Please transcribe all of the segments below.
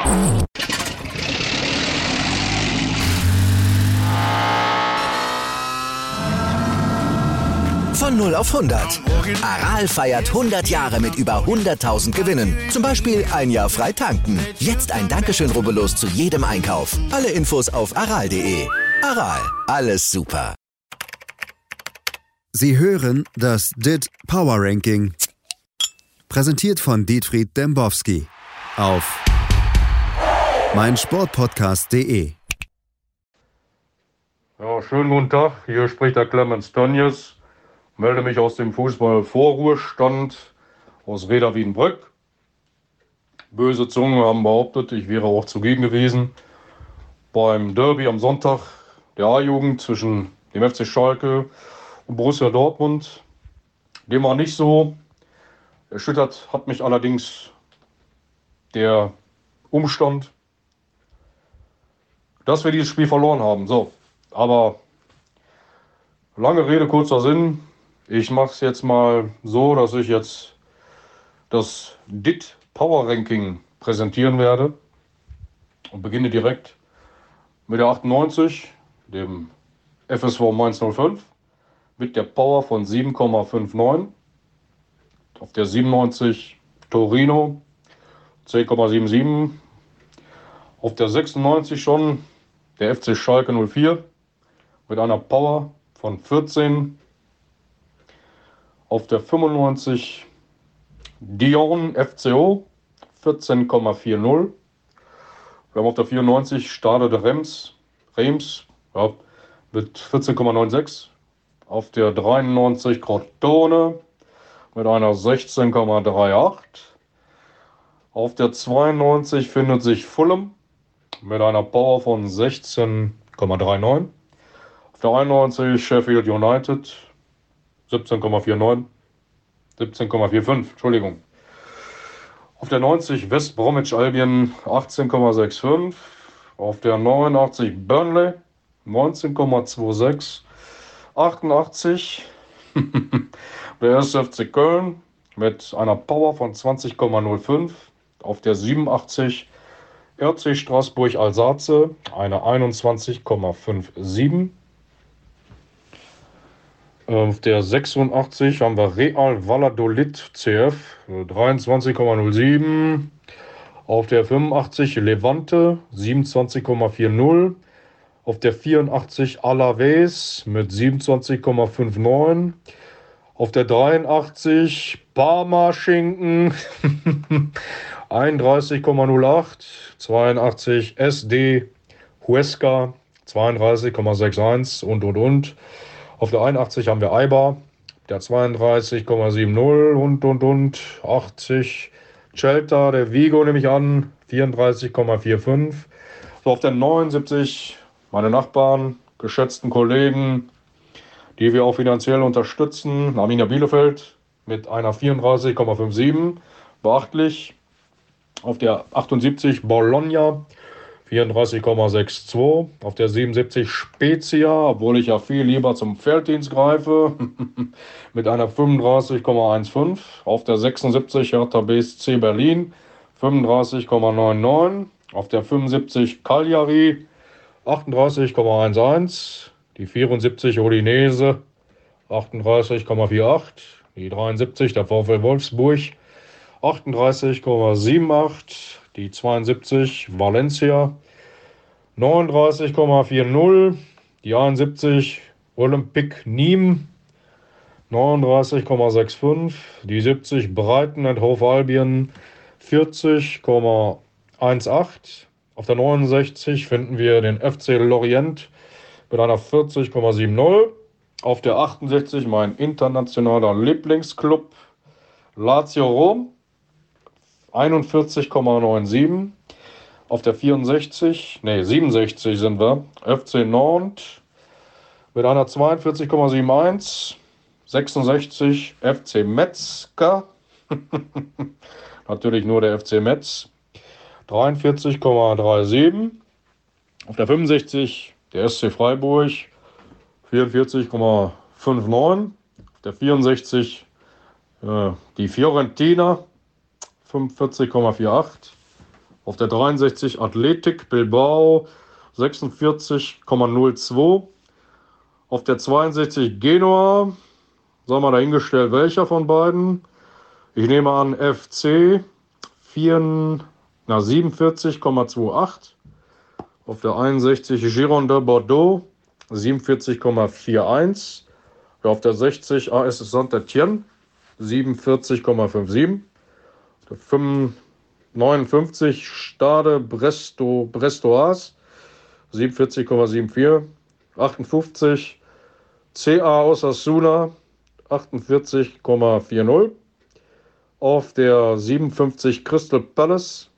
Von 0 auf 100. Aral feiert 100 Jahre mit über 100.000 Gewinnen. Zum Beispiel ein Jahr frei tanken. Jetzt ein Dankeschön, rubbellos zu jedem Einkauf. Alle Infos auf aral.de. Aral, alles super. Sie hören das DIT Power Ranking. Präsentiert von Dietfried Dembowski auf meinsportpodcast.de. Ja, schönen guten Tag. Hier spricht der Clemens Tönnies. Melde mich aus dem Fußball-Vorruhestand aus Reda Wiedenbrück. Böse Zungen haben behauptet, ich wäre auch zugegen gewesen beim Derby am Sonntag der A-Jugend zwischen dem FC Schalke und Borussia Dortmund. Dem war nicht so. Erschüttert hat mich allerdings der Umstand, dass wir dieses Spiel verloren haben. So, aber lange Rede, kurzer Sinn. Ich mache es jetzt mal so, dass ich jetzt das DIT Power Ranking präsentieren werde und beginne direkt mit der 98, dem FSV Mainz 05, mit der Power von 7,59. Auf der 97 Torino 10,77. Auf der 96 schon der FC Schalke 04 mit einer Power von 14. Auf der 95 Dijon FCO 14,40. Wir haben auf der 94 Stade de Reims ja, mit 14,96. Auf der 93 Crotone mit einer 16,38. Auf der 92 findet sich Fulham mit einer Power von 16,39. Auf der 91 Sheffield United 17,45, Entschuldigung. Auf der 90 West Bromwich Albion 18,65. Auf der 89 Burnley 19,26. 88 der 1. FC Köln mit einer Power von 20,05. Auf der 87 RC Straßburg Alsace eine 21,57. Auf der 86 haben wir Real Valladolid CF 23,07. Auf der 85 Levante 27,40. Auf der 84 Alaves mit 27,59. Auf der 83 Parma Schinken 31,08. 82 SD Huesca 32,61 und. Auf der 81 haben wir Eibar, der 32,70 und. 80 Celta, der Vigo nehme ich an, 34,45. So, auf der 79 meine Nachbarn, geschätzten Kollegen, die wir auch finanziell unterstützen, Arminia Bielefeld mit einer 34,57, beachtlich. Auf der 78 Bologna 34,62. Auf der 77 Spezia, obwohl ich ja viel lieber zum Felddienst greife, mit einer 35,15. Auf der 76 Hertha BSC Berlin 35,99. Auf der 75 Cagliari 38,11. Die 74 Udinese 38,48. Die 73 der VfL Wolfsburg 38,78. Die 72 Valencia 39,40. Die 71 Olympique Nîmes 39,65. Die 70 Brighton and Hove Albion 40,18. Auf der 69 finden wir den FC Lorient mit einer 40,70. Auf der 68 mein internationaler Lieblingsclub Lazio Rom 41,97. Auf der 67 sind wir, FC Nantes mit einer 42,71. 66 FC Metzger, natürlich nur der FC Metz, 43,37. Auf der 65 der SC Freiburg, 44,59. Auf der 64 die Fiorentina, 45,48. Auf der 63 Athletic Bilbao 46,02. Auf der 62 Genua, sagen wir dahingestellt, welcher von beiden. Ich nehme an FC 47,28. Auf der 61 Giron de Bordeaux 47,41. Auf der 60 AS Saint-Étienne 47,57. Auf der 59 Stade Brestois 47,74. 58 CA Osasuna 48,40. Auf der 57 Crystal Palace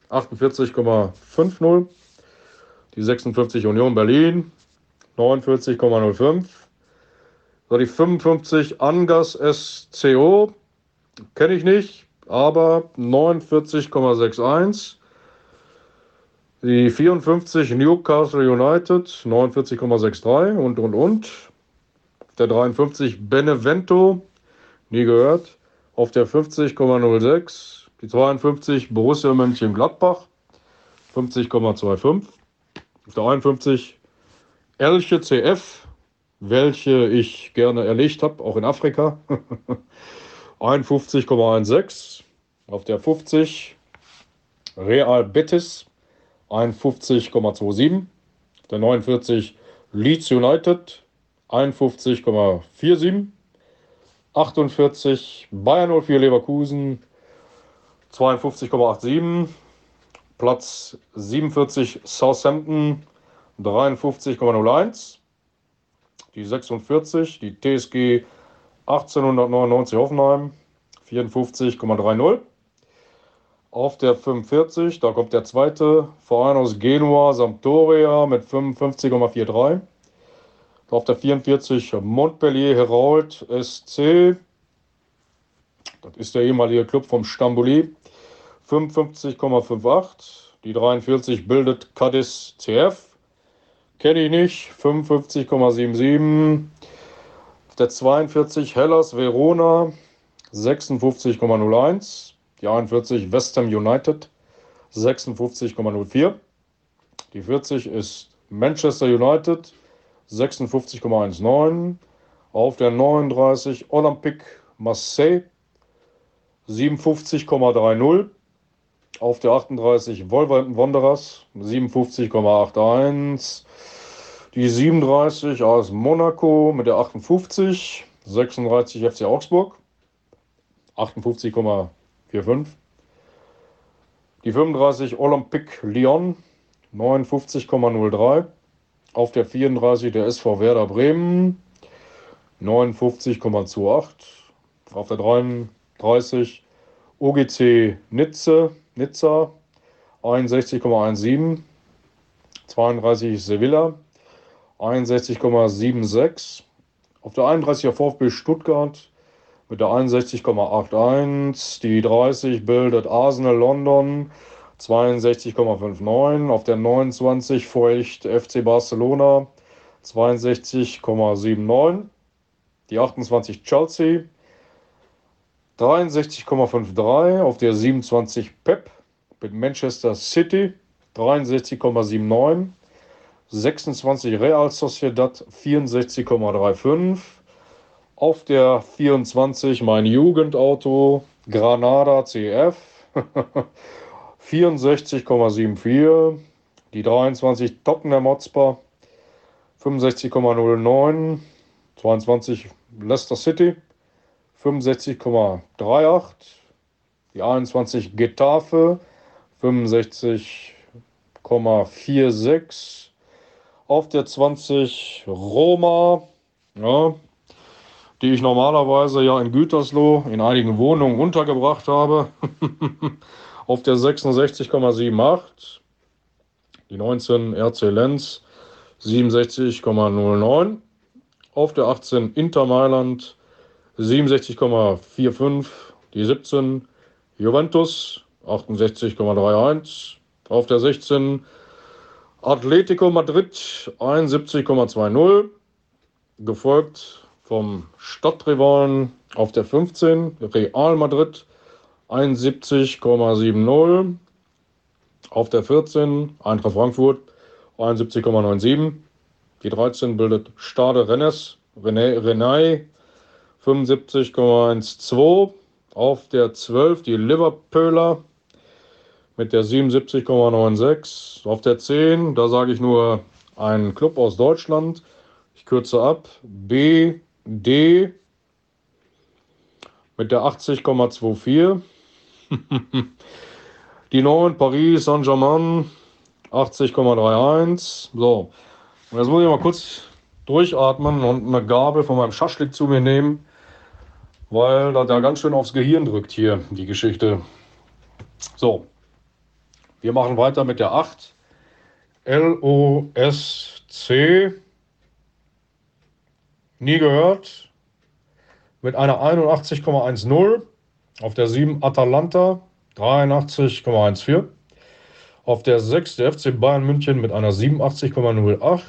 48,50. Die 56 Union Berlin 49,05. So, die 55 Angers SCO kenne ich nicht, aber 49,61. Die 54 Newcastle United 49,63 und. Der 53 Benevento, nie gehört. Auf der 50,06. Die 52 Borussia Mönchengladbach 50,25. Auf der 51 Elche CF, welche ich gerne erlegt habe, auch in Afrika, 51,16. Auf der 50 Real Betis 51,27. Auf der 49 Leeds United 51,47. 48 Bayern 04 Leverkusen 52,87. Platz 47 Southampton 53,01. Die 46, die TSG 1899 Hoffenheim 54,30. Auf der 45, da kommt der zweite Verein aus Genua, Sampdoria mit 55,43. Auf der 44 Montpellier Herald SC, das ist der ehemalige Club vom Stamboli, 55,58. Die 43 bildet Cadiz CF, kenne ich nicht, 55,77. Auf der 42 Hellas Verona 56,01. Die 41 West Ham United 56,04. Die 40 ist Manchester United 56,19. Auf der 39 Olympique Marseille 57,30. Auf der 38 Wolverhampton Wanderers 57,81. Die 37 AS Monaco mit der 58. 36 FC Augsburg 58,45. Die 35 Olympique Lyon 59,03. Auf der 34 der SV Werder Bremen 59,28. Auf der 33 OGC Nizza 61,17. 32 Sevilla 61,76. Auf der 31 der VfB Stuttgart mit der 61,81. Die 30 bildet Arsenal London 62,59. Auf der 29 folgt FC Barcelona 62,79. Die 28 Chelsea 63,53. Auf der 27 Pep mit Manchester City 63,79. 26 Real Sociedad 64,35. Auf der 24 mein Jugendauto Granada CF 64,74. Die 23 Tottenham Hotspur 65,09. 22 Leicester City 65,38. Die 21 Getafe 65,46. Auf der 20 Roma, ja, die ich normalerweise ja in Gütersloh in einigen Wohnungen untergebracht habe. Auf der 66,78. Die 19 RC Lens 67,09. Auf der 18 Inter Mailand 67,45. Die 17 Juventus 68,31. Auf der 16 Atletico Madrid 71,20. Gefolgt vom Stadtrivalen auf der 15 Real Madrid 71,70. Auf der 14 Eintracht Frankfurt 71,97. Die 13 bildet Stade Rennes, Rennes 75,12. Auf der 12 die Liverpooler mit der 77,96. Auf der 10, da sage ich nur ein Club aus Deutschland. Ich kürze ab. BD mit der 80,24. Die 9 Paris Saint-Germain 80,31. So, und jetzt muss ich mal kurz durchatmen und eine Gabel von meinem Schaschlik zu mir nehmen, weil das da ganz schön aufs Gehirn drückt hier, die Geschichte. So, wir machen weiter mit der 8. LOSC. Nie gehört. Mit einer 81,10. Auf der 7 Atalanta 83,14. Auf der 6 der FC Bayern München mit einer 87,08.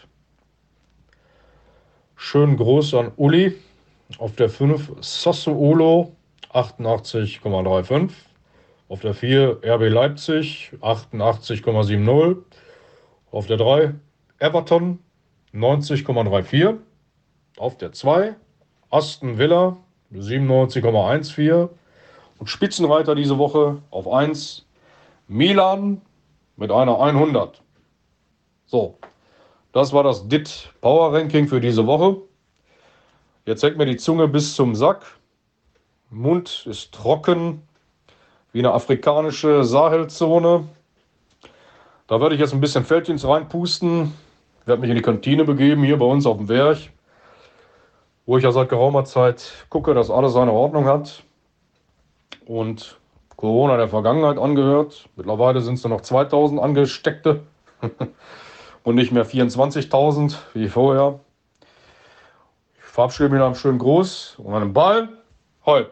Schönen Gruß an Uli. Auf der 5 Sassuolo 88,35. Auf der 4 RB Leipzig 88,70. Auf der 3 Everton 90,34. Auf der 2 Aston Villa 97,14. Und Spitzenreiter diese Woche auf 1 Milan mit einer 100. So, das war das DIT Power Ranking für diese Woche. Jetzt hängt mir die Zunge bis zum Sack. Mund ist trocken, wie eine afrikanische Sahelzone. Da werde ich jetzt ein bisschen Feldchens reinpusten. Ich werde mich in die Kantine begeben, hier bei uns auf dem Werk, wo ich ja seit geraumer Zeit gucke, dass alles seine Ordnung hat. Und Corona der Vergangenheit angehört. Mittlerweile sind es nur noch 2000 Angesteckte und nicht mehr 24.000 wie vorher. Ich verabschiede mich nach einem schönen Gruß und einem Ball. Hoi!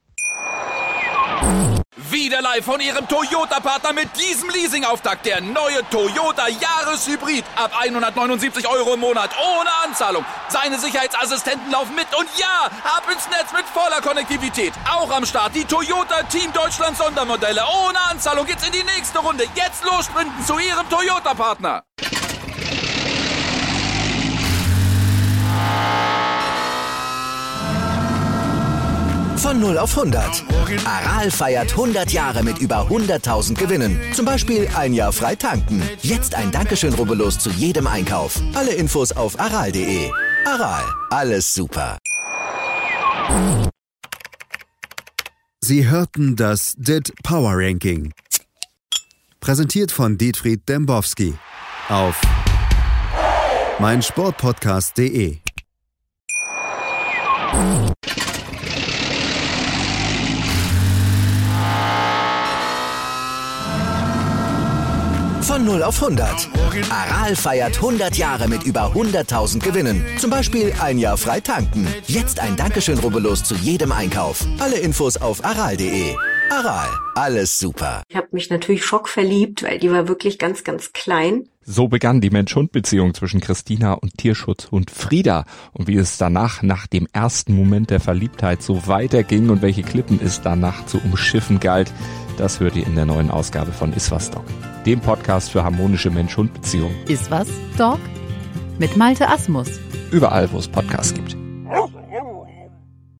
Wieder live von Ihrem Toyota-Partner mit diesem Leasing-Auftakt. Der neue Toyota Jahreshybrid. Ab 179 € im Monat. Ohne Anzahlung. Seine Sicherheitsassistenten laufen mit. Und ja, ab ins Netz mit voller Konnektivität. Auch am Start die Toyota Team Deutschland Sondermodelle. Ohne Anzahlung geht's in die nächste Runde. Jetzt los sprinten zu Ihrem Toyota-Partner. Von 0 auf 100. Aral feiert 100 Jahre mit über 100.000 Gewinnen. Zum Beispiel ein Jahr frei tanken. Jetzt ein Dankeschön, rubbellos zu jedem Einkauf. Alle Infos auf aral.de. Aral, alles super. Sie hörten das DIT Power Ranking. Präsentiert von Dietfried Dembowski auf meinsportpodcast.de. Von 0 auf 100. Aral feiert 100 Jahre mit über 100.000 Gewinnen. Zum Beispiel ein Jahr frei tanken. Jetzt ein Dankeschön, rubbellos zu jedem Einkauf. Alle Infos auf aral.de. Aral, alles super. Ich habe mich natürlich schockverliebt, weil die war wirklich ganz, ganz klein. So begann die Mensch-Hund-Beziehung zwischen Christina und Tierschutzhund Frieda. Und wie es danach, nach dem ersten Moment der Verliebtheit, so weiterging und welche Klippen es danach zu umschiffen galt, das hört ihr in der neuen Ausgabe von Iswas Dog, dem Podcast für harmonische Mensch-Hund-Beziehungen. Iswas Dog? Mit Malte Asmus. Überall, wo es Podcasts gibt.